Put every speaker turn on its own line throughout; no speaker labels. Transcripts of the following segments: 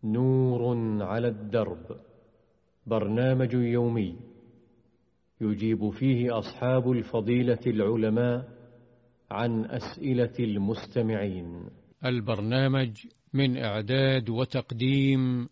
نور على الدرب، برنامج يومي يجيب فيه أصحاب الفضيلة العلماء عن أسئلة المستمعين.
البرنامج من إعداد وتقديم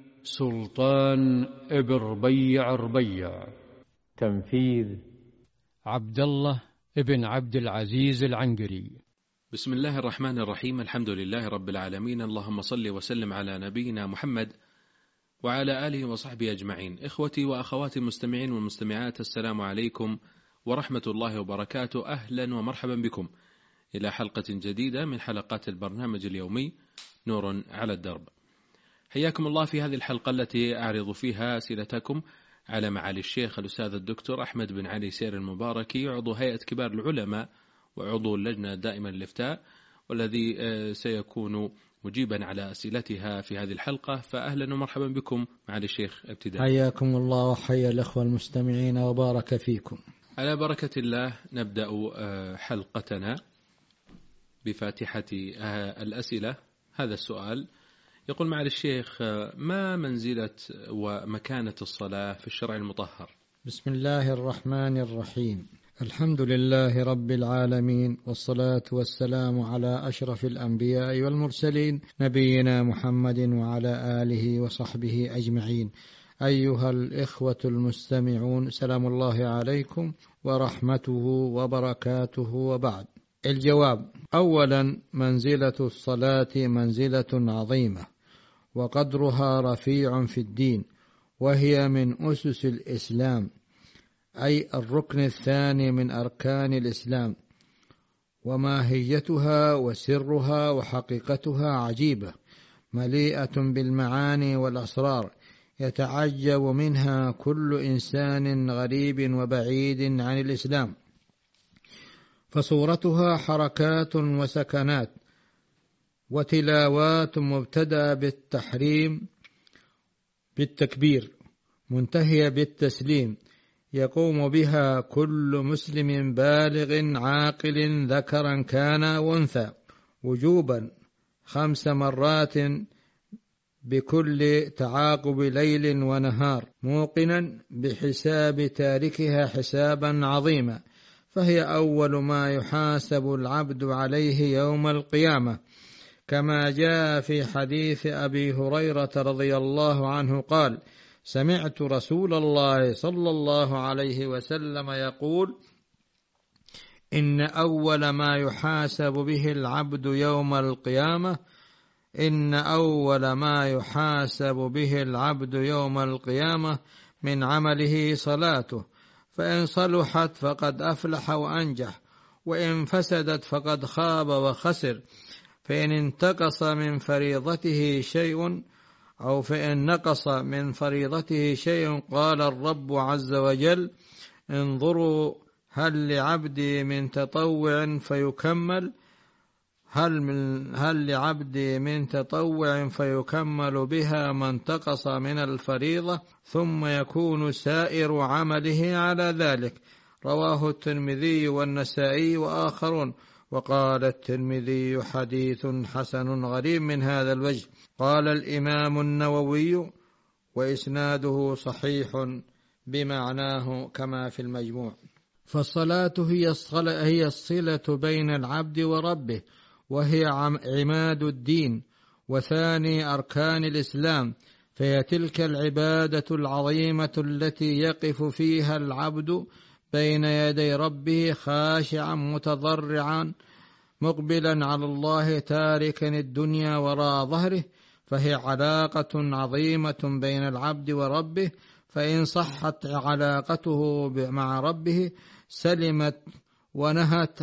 سلطان ابن ربيع.
تنفيذ
عبد الله ابن عبد العزيز العنقري.
بسم الله الرحمن الرحيم. الحمد لله رب العالمين، اللهم صل وسلم على نبينا محمد وعلى آله وصحبه أجمعين. إخوتي وأخواتي المستمعين والمستمعات، السلام عليكم ورحمة الله وبركاته. أهلا ومرحبا بكم إلى حلقة جديدة من حلقات البرنامج اليومي نور على الدرب. حياكم الله في هذه الحلقة التي أعرض فيها أسئلتكم على معالي الشيخ الأستاذ الدكتور أحمد بن علي سير المباركي، عضو هيئة كبار العلماء وعضو اللجنة الدائمة للإفتاء، والذي سيكون مجيبا على أسئلتها في هذه الحلقة. فأهلا ومرحبا بكم معالي الشيخ ابتداء.
حياكم الله وحيا الأخوة المستمعين وبارك فيكم.
على بركة الله نبدأ حلقتنا بفاتحة الأسئلة. هذا السؤال يقول معالي الشيخ: ما منزلة ومكانة الصلاة في الشرع المطهر؟
بسم الله الرحمن الرحيم. الحمد لله رب العالمين، والصلاة والسلام على أشرف الأنبياء والمرسلين نبينا محمد وعلى آله وصحبه أجمعين. أيها الإخوة المستمعون، سلام الله عليكم ورحمته وبركاته، وبعد. الجواب: أولا، منزلة الصلاة منزلة عظيمة وقدرها رفيع في الدين، وهي من أسس الإسلام، أي الركن الثاني من أركان الإسلام، وماهيتها وسرها وحقيقتها عجيبة مليئة بالمعاني والأسرار، يتعجب منها كل إنسان غريب وبعيد عن الإسلام. فصورتها حركات وسكنات وتلاوات مبتدأ بالتحريم بالتكبير، منتهية بالتسليم، يقوم بها كل مسلم بالغ عاقل ذكرا كان وانثى، وجوبا 5 مرات بكل تعاقب ليل ونهار، موقنا بحساب تاركها حسابا عظيما، فهي أول ما يحاسب العبد عليه يوم القيامة، كما جاء في حديث أبي هريرة رضي الله عنه قال: سمعت رسول الله صلى الله عليه وسلم يقول: إن أول ما يحاسب به العبد يوم القيامة من عمله صلاته، فإن صلحت فقد أفلح وأنجح، وإن فسدت فقد خاب وخسر. فإن انتقص من فريضته شيء قال الرب عز وجل: انظروا هل لعبدي من تطوع فيكمل بها ما انتقص من الفريضة، ثم يكون سائر عمله على ذلك. رواه الترمذي والنسائي وآخرون. وقال الترمذي: حديث حسن غريب من هذا الوجه. قال الإمام النووي: وإسناده صحيح بمعناه كما في المجموع. فالصلاة هي الصلة بين العبد وربه، وهي عماد الدين وثاني أركان الإسلام، فهي تلك العبادة العظيمة التي يقف فيها العبد بين يدي ربه خاشعا متضرعا مقبلا على الله تاركا الدنيا وراء ظهره، فهي علاقة عظيمة بين العبد وربه، فإن صحت علاقته مع ربه سلمت ونهت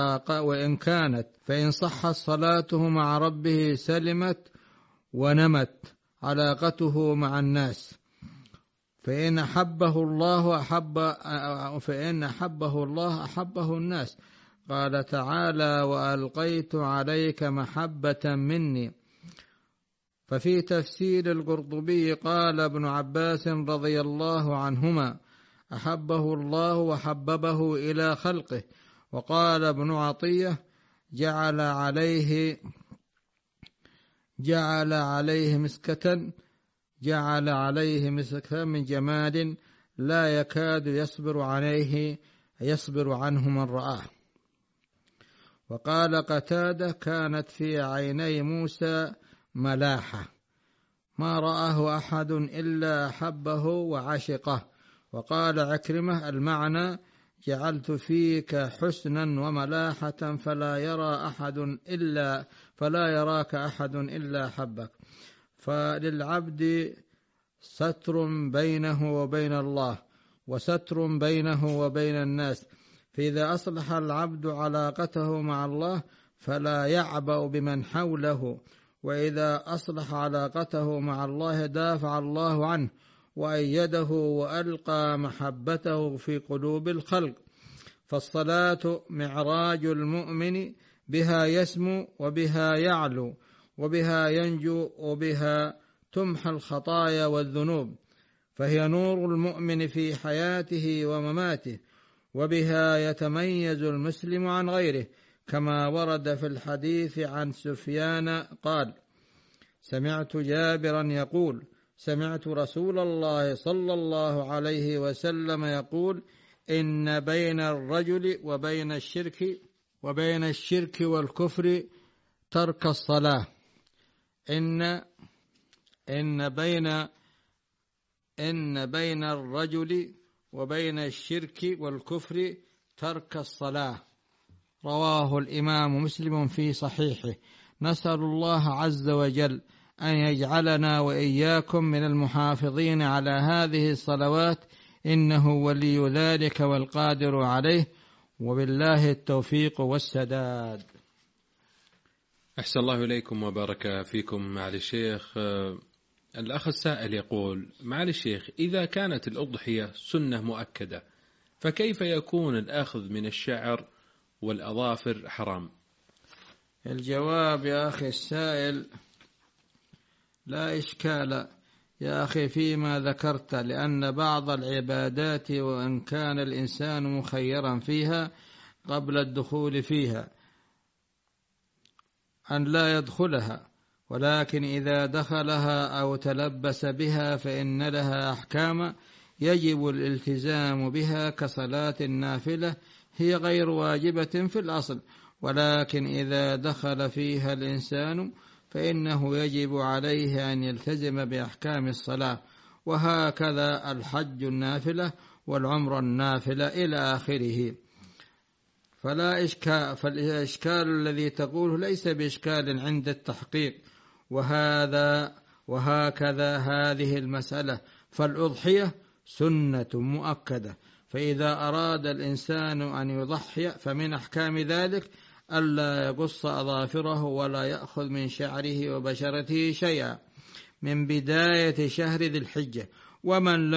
فإن صحت صلاته مع ربه سلمت ونمت علاقته مع الناس. فإن أحبه الله أحبه الناس. قال تعالى: وألقيت عليك محبة مني. ففي تفسير القرطبي قال ابن عباس رضي الله عنهما: أحبه الله وحببه إلى خلقه. وقال ابن عطية: جعل عليه مسكة من جمال لا يكاد يصبر عنه من رآه. وقال قتادة: كانت في عيني موسى ملاحة ما رآه أحد إلا أحبه وعشقه. وقال عكرمة: المعنى: جعلت فيك حسنا وملاحة فلا يراك أحد إلا أحبك. فللعبد ستر بينه وبين الله، وستر بينه وبين الناس، فإذا أصلح العبد علاقته مع الله فلا يعبأ بمن حوله، وإذا أصلح علاقته مع الله دافع الله عنه وأيده وألقى محبته في قلوب الخلق. فالصلاة معراج المؤمن، بها يسمو وبها يعلو وبها ينجو وبها تمحى الخطايا والذنوب، فهي نور المؤمن في حياته ومماته، وبها يتميز المسلم عن غيره، كما ورد في الحديث عن سفيان قال: سمعت جابرا يقول: سمعت رسول الله صلى الله عليه وسلم يقول: إن بين الرجل وبين الشرك والكفر ترك الصلاة. إن بين الرجل وبين الشرك والكفر ترك الصلاة. رواه الإمام مسلم في صحيحه. نسأل الله عز وجل أن يجعلنا وإياكم من المحافظين على هذه الصلوات، إنه ولي ذلك والقادر عليه، وبالله التوفيق والسداد.
أحسن الله إليكم وبارك فيكم معالي الشيخ. الأخ السائل يقول: معالي الشيخ، إذا كانت الأضحية سنة مؤكدة فكيف يكون الأخذ من الشعر والأظافر حرام؟
الجواب يا أخي السائل: لا إشكال يا أخي فيما ذكرت، لأن بعض العبادات وإن كان الإنسان مخيرا فيها قبل الدخول فيها أن لا يدخلها، ولكن إذا دخلها أو تلبس بها فإن لها أحكام يجب الالتزام بها كصلاة النافلة، هي غير واجبة في الأصل، ولكن إذا دخل فيها الإنسان فإنه يجب عليه أن يلتزم بأحكام الصلاة، وهكذا الحج النافلة والعمرة النافلة إلى آخره. فلا إشكال، فالإشكال الذي تقوله ليس بإشكال عند التحقيق. وهكذا هذه المسألة، فالأضحية سنة مؤكدة، فإذا أراد الإنسان أن يضحي فمن أحكام ذلك ألا يقص أظافره ولا يأخذ من شعره وبشرته شيئا من بداية شهر ذي الحجة. ومن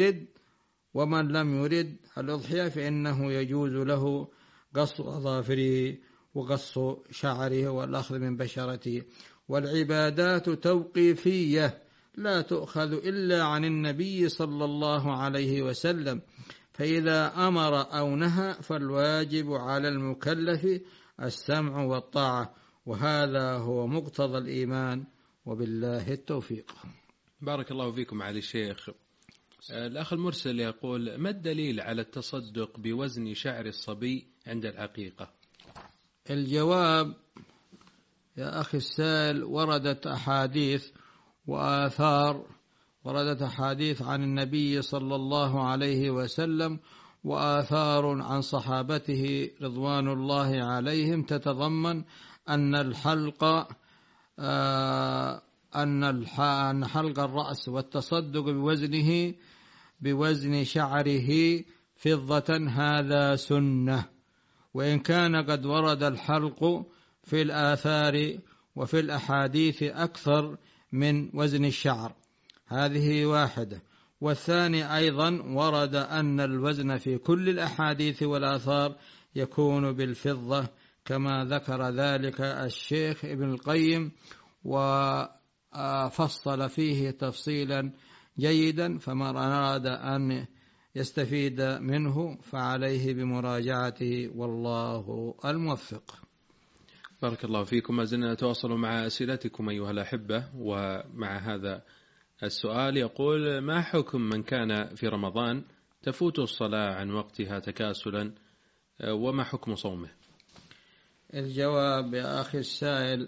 لم يرد الأضحية فإنه يجوز له قص أظافره وقص شعره والأخذ من بشرته. والعبادات توقيفية لا تؤخذ إلا عن النبي صلى الله عليه وسلم، فإذا أمر أو نهى فالواجب على المكلف السمع والطاعة، وهذا هو مقتضى الإيمان، وبالله التوفيق.
بارك الله فيكم علي الشيخ. الأخ المرسل يقول: ما الدليل على التصدق بوزن شعر الصبي عند العقيقة؟
الجواب يا أخي السائل: وردت أحاديث وآثار، وردت أحاديث عن النبي صلى الله عليه وسلم وآثار عن صحابته رضوان الله عليهم تتضمن أن حلق الرأس والتصدق بوزن شعره فضة هذا سنة، وإن كان قد ورد الحلق في الآثار وفي الأحاديث أكثر من وزن الشعر، هذه واحدة. والثاني أيضا ورد أن الوزن في كل الأحاديث والآثار يكون بالفضة، كما ذكر ذلك الشيخ ابن القيم وفصل فيه تفصيلا جيدا، فمن أراد أن يستفيد منه فعليه بمراجعته، والله الموفق.
بارك الله فيكم. ما زلنا نتواصل مع أسئلتكم أيها الأحبة، ومع هذا السؤال يقول: ما حكم من كان في رمضان تفوت الصلاة عن وقتها تكاسلا، وما حكم صومه؟
الجواب يا أخي السائل: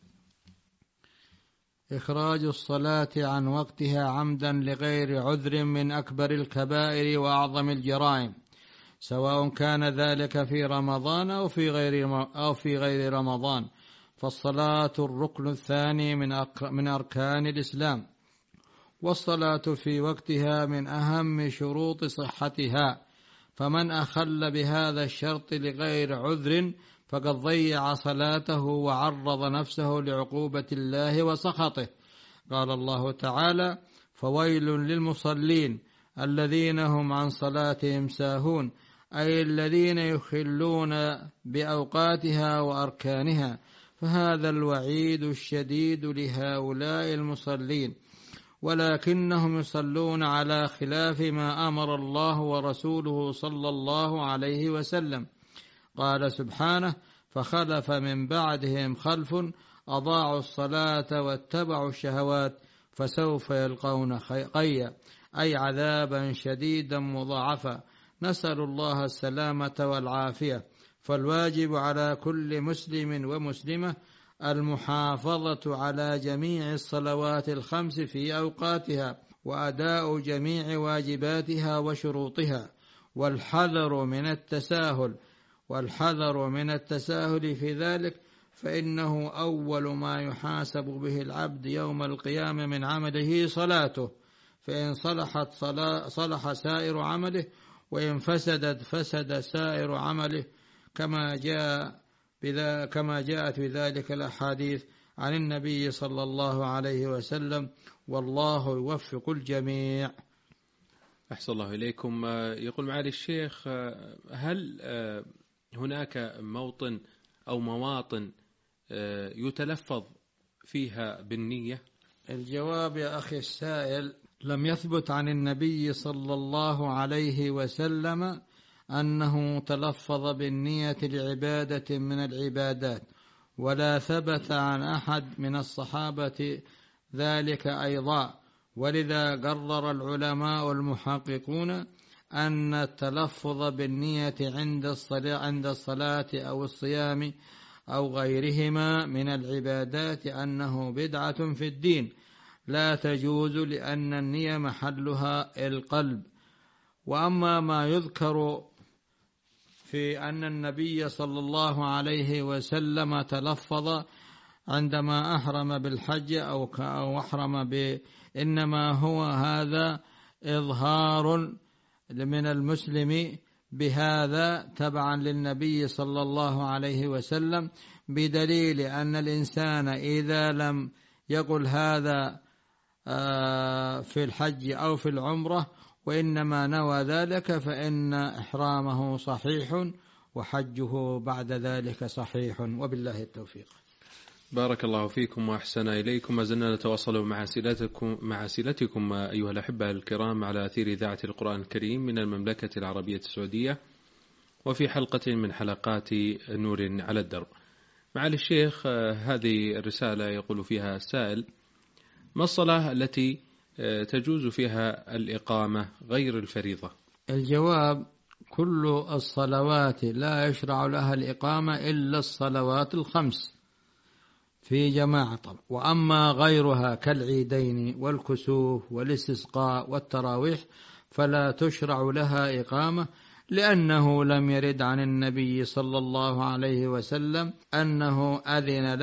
إخراج الصلاة عن وقتها عمدا لغير عذر من أكبر الكبائر وأعظم الجرائم، سواء كان ذلك في رمضان أو في غير رمضان، فالصلاة الركن الثاني من أركان الإسلام، والصلاة في وقتها من أهم شروط صحتها، فمن أخل بهذا الشرط لغير عذر فقد ضيع صلاته وعرض نفسه لعقوبة الله وسخطه. قال الله تعالى: فويل للمصلين الذين هم عن صلاتهم ساهون، أي الذين يخلون بأوقاتها وأركانها. فهذا الوعيد الشديد لهؤلاء المصلين، ولكنهم يصلون على خلاف ما أمر الله ورسوله صلى الله عليه وسلم. قال سبحانه: فخلف من بعدهم خلف أضاعوا الصلاة واتبعوا الشهوات فسوف يلقون غيا، أي عذابا شديدا مضاعفا. نسأل الله السلامة والعافية. فالواجب على كل مسلم ومسلمة المحافظة على جميع الصلوات الخمس في أوقاتها، وأداء جميع واجباتها وشروطها، والحذر من التساهل في ذلك، فإنه أول ما يحاسب به العبد يوم القيامة من عمله صلاته، فإن صلحت صلح سائر عمله، وإن فسدت فسد سائر عمله، كما جاءت بذلك الأحاديث عن النبي صلى الله عليه وسلم، والله يوفق الجميع.
أحسن الله إليكم. يقول معالي الشيخ: هل هناك موطن أو مواطن يتلفظ فيها بالنية؟
الجواب يا أخي السائل: لم يثبت عن النبي صلى الله عليه وسلم أنه تلفظ بالنية لعبادة من العبادات، ولا ثبت عن أحد من الصحابة ذلك أيضا، ولذا قرر العلماء المحققون أن التلفظ بالنية عند الصلاة أو الصيام أو غيرهما من العبادات أنه بدعة في الدين لا تجوز، لأن النية محلها القلب. وأما ما يذكر في أن النبي صلى الله عليه وسلم تلفظ عندما أحرم بالحج أو أحرم إنما هو هذا إظهار من المسلم بهذا تبعا للنبي صلى الله عليه وسلم، بدليل أن الإنسان إذا لم يقل هذا في الحج أو في العمرة وإنما نوى ذلك فإن إحرامه صحيح وحجه بعد ذلك صحيح، وبالله التوفيق.
بارك الله فيكم وأحسن إليكم. ما زلنا نتواصل مع أسئلتكم أيها الأحبة الكرام على أثير إذاعة القرآن الكريم من المملكة العربية السعودية، وفي حلقة من حلقات نور على الدرب. معالي الشيخ، هذه الرسالة يقول فيها السائل: ما الصلاة التي تجوز فيها الإقامة غير الفريضة؟
الجواب: كل الصلوات لا يشرع لها الإقامة إلا الصلوات الخمس في جماعة، وأما غيرها كالعيدين والكسوف والاستسقاء والتراويح فلا تشرع لها إقامة، لأنه لم يرد عن النبي صلى الله عليه وسلم أنه أذن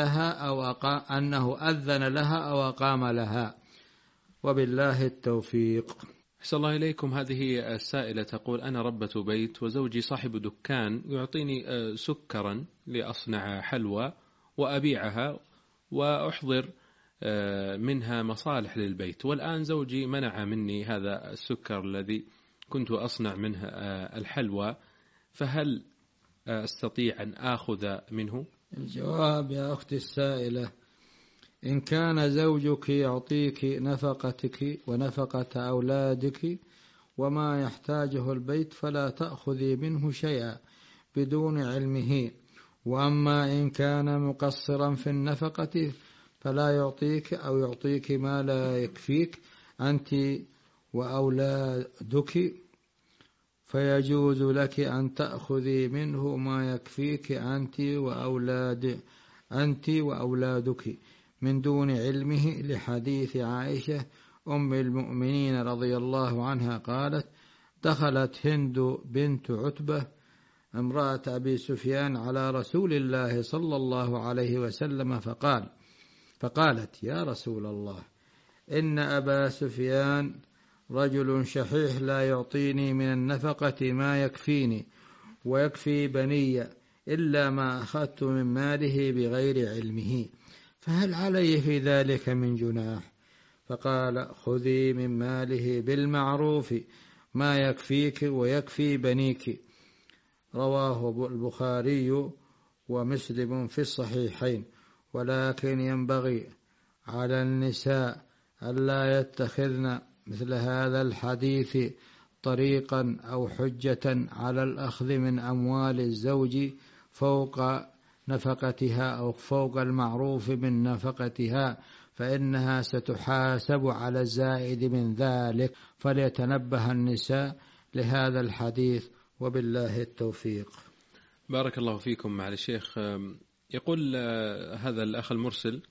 لها أو أقام لها، وبالله التوفيق.
أحسن الله إليكم. هذه السائلة تقول: أنا ربة بيت وزوجي صاحب دكان يعطيني سكرا لأصنع حلوى وأبيعها وأحضر منها مصالح للبيت، والآن زوجي منع مني هذا السكر الذي كنت أصنع منه الحلوى، فهل أستطيع أن آخذ منه؟
الجواب يا أختي السائلة: إن كان زوجك يعطيك نفقتك ونفقة أولادك وما يحتاجه البيت فلا تأخذي منه شيئا بدون علمه، وأما إن كان مقصرا في النفقة فلا يعطيك أو يعطيك ما لا يكفيك أنت وأولادك، فيجوز لك أن تأخذي منه ما يكفيك أنت وأولادك من دون علمه، لحديث عائشة أم المؤمنين رضي الله عنها قالت: دخلت هند بنت عتبة امرأة أبي سفيان على رسول الله صلى الله عليه وسلم فقالت: يا رسول الله، إن أبا سفيان رجل شحيح لا يعطيني من النفقة ما يكفيني ويكفي بني إلا ما أخذت من ماله بغير علمه، فهل علي في ذلك من جناح؟ فقال: خذي من ماله بالمعروف ما يكفيك ويكفي بنيك. رواه البخاري ومسلم في الصحيحين. ولكن ينبغي على النساء ألا يتخذن مثل هذا الحديث طريقا أو حجة على الأخذ من أموال الزوج فوق نفقتها أو فوق المعروف من نفقتها، فإنها ستحاسب على الزائد من ذلك، فليتنبه النساء لهذا الحديث، وبالله التوفيق.
بارك الله فيكم. مع الشيخ يقول هذا الأخ المرسل: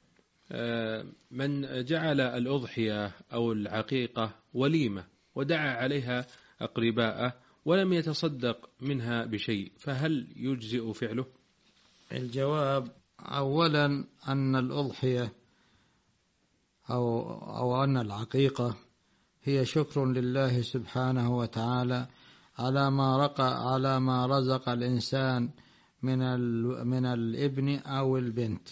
من جعل الأضحية أو العقيقة وليمة ودعا عليها أقرباءه ولم يتصدق منها بشيء، فهل يجزئ فعله؟
الجواب: أولا أن الأضحية أو أن العقيقة هي شكر لله سبحانه وتعالى على ما رزق الإنسان من الابن أو البنت،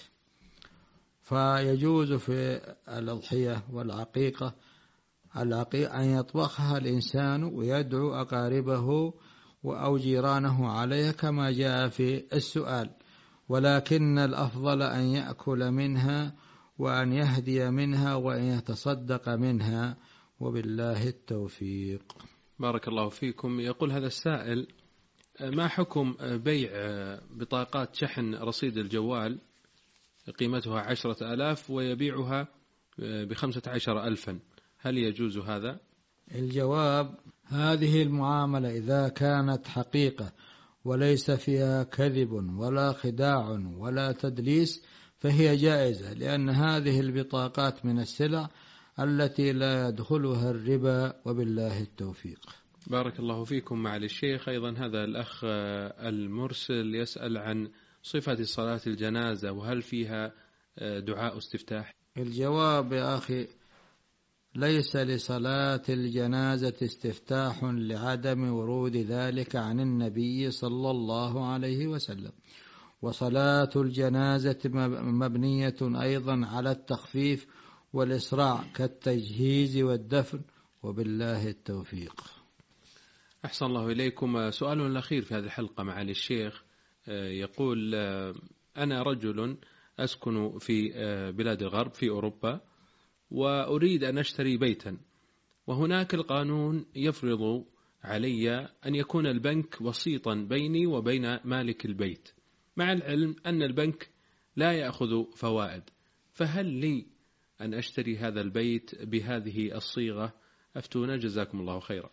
فيجوز في الأضحية والعقيقة أن يطبخها الإنسان ويدعو أقاربه أو جيرانه عليها كما جاء في السؤال، ولكن الأفضل أن يأكل منها وأن يهدي منها وأن يتصدق منها، وبالله التوفيق.
بارك الله فيكم. يقول هذا السائل: ما حكم بيع بطاقات شحن رصيد الجوال قيمتها 10,000 ويبيعها ب15,000، هل يجوز هذا؟
الجواب: هذه المعاملة إذا كانت حقيقة وليس فيها كذب ولا خداع ولا تدليس فهي جائزة، لأن هذه البطاقات من السلع التي لا يدخلها الربا، وبالله التوفيق.
بارك الله فيكم. مع الشيخ أيضا هذا الأخ المرسل يسأل عن صفة صلاة الجنازة وهل فيها دعاء استفتاح؟
الجواب يا أخي: ليس لصلاة الجنازة استفتاح لعدم ورود ذلك عن النبي صلى الله عليه وسلم، وصلاة الجنازة مبنية أيضا على التخفيف والإسراع كالتجهيز والدفن، وبالله التوفيق.
أحسن الله إليكم. سؤال الأخير في هذه الحلقة معالي الشيخ يقول: أنا رجل أسكن في بلاد الغرب في أوروبا وأريد أن أشتري بيتا، وهناك القانون يفرض علي أن يكون البنك وسيطا بيني وبين مالك البيت، مع العلم أن البنك لا يأخذ فوائد، فهل لي أن أشتري هذا البيت بهذه الصيغة؟ أفتونا جزاكم الله خيرا.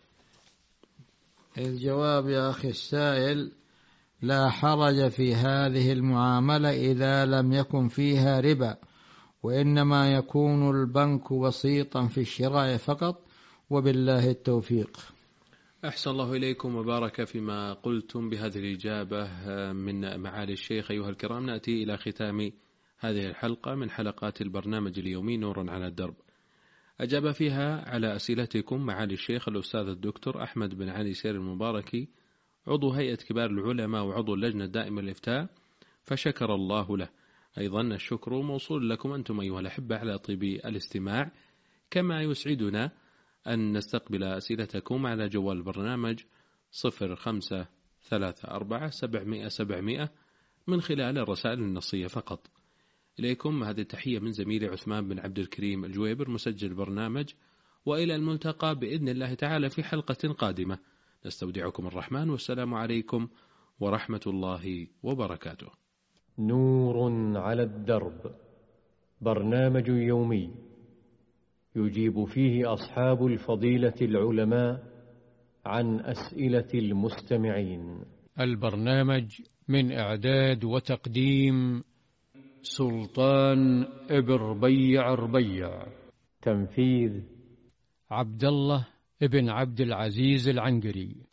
الجواب يا أخي السائل: لا حرج في هذه المعاملة إذا لم يكن فيها ربا، وإنما يكون البنك وسيطا في الشراء فقط، وبالله التوفيق.
أحسن الله إليكم وبارك فيما قلتم بهذه الإجابة من معالي الشيخ. أيها الكرام، نأتي إلى ختام هذه الحلقة من حلقات البرنامج اليومي نور على الدرب، أجاب فيها على أسئلتكم معالي الشيخ الأستاذ الدكتور أحمد بن علي سير المباركي، عضو هيئة كبار العلماء وعضو اللجنة الدائمة للإفتاء، فشكر الله له. أيضا الشكر موصول لكم أنتم أيها الأحبة على طيب الاستماع، كما يسعدنا أن نستقبل أسئلتكم على جوال البرنامج 0534 من خلال الرسائل النصية فقط. إليكم هذه التحية من زميلي عثمان بن عبد الكريم الجويبر مسجل البرنامج، وإلى الملتقى بإذن الله تعالى في حلقة قادمة. نستودعكم الرحمن، والسلام عليكم ورحمة الله وبركاته.
نور على الدرب، برنامج يومي يجيب فيه أصحاب الفضيلة العلماء عن أسئلة المستمعين.
البرنامج من إعداد وتقديم سلطان ابن ربيع.
تنفيذ
عبد الله ابن عبد العزيز العنقري.